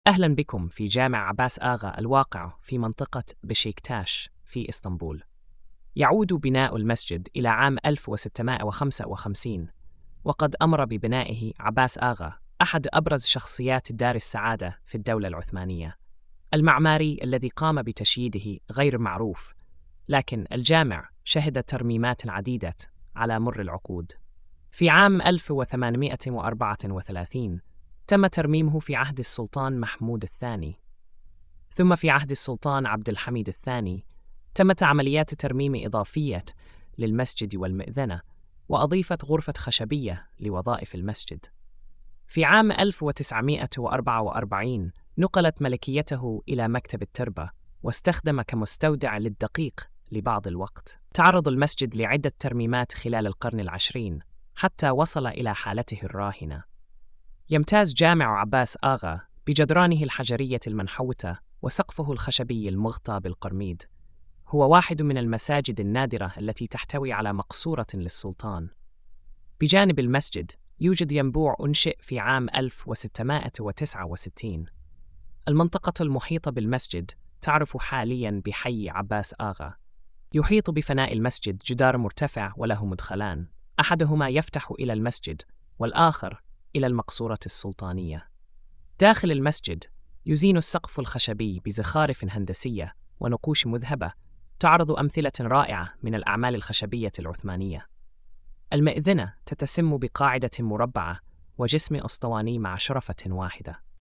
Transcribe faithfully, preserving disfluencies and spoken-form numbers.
أهلا بكم في جامع عباس آغا الواقع في منطقة بشيكتاش في إسطنبول. يعود بناء المسجد إلى عام ألف وستمائة وخمسة وخمسين، وقد أمر ببنائه عباس آغا، أحد أبرز شخصيات دار السعادة في الدولة العثمانية. المعماري الذي قام بتشييده غير معروف، لكن الجامع شهد ترميمات عديدة على مر العقود. في عام ألف وثمانمائة وأربعة وثلاثين تم ترميمه في عهد السلطان محمود الثاني، ثم في عهد السلطان عبد الحميد الثاني تمت عمليات ترميم إضافية للمسجد والمئذنة، وأضيفت غرفة خشبية لوظائف المسجد. في عام ألف وتسعمائة وأربعة وأربعين نقلت ملكيته إلى مكتب التربة، واستخدم كمستودع للدقيق لبعض الوقت. تعرض المسجد لعدة ترميمات خلال القرن العشرين حتى وصل إلى حالته الراهنة. يمتاز جامع عباس آغا بجدرانه الحجرية المنحوتة وسقفه الخشبي المغطى بالقرميد. هو واحد من المساجد النادرة التي تحتوي على مقصورة للسلطان. بجانب المسجد يوجد ينبوع أنشئ في عام ألف وستمائة وتسعة وستين. المنطقة المحيطة بالمسجد تعرف حالياً بحي عباس آغا. يحيط بفناء المسجد جدار مرتفع وله مدخلان، أحدهما يفتح إلى المسجد والآخر إلى المقصورة السلطانية. داخل المسجد يزين السقف الخشبي بزخارف هندسية ونقوش مذهبة تعرض أمثلة رائعة من الأعمال الخشبية العثمانية. المئذنة تتسم بقاعدة مربعة وجسم أسطواني مع شرفة واحدة.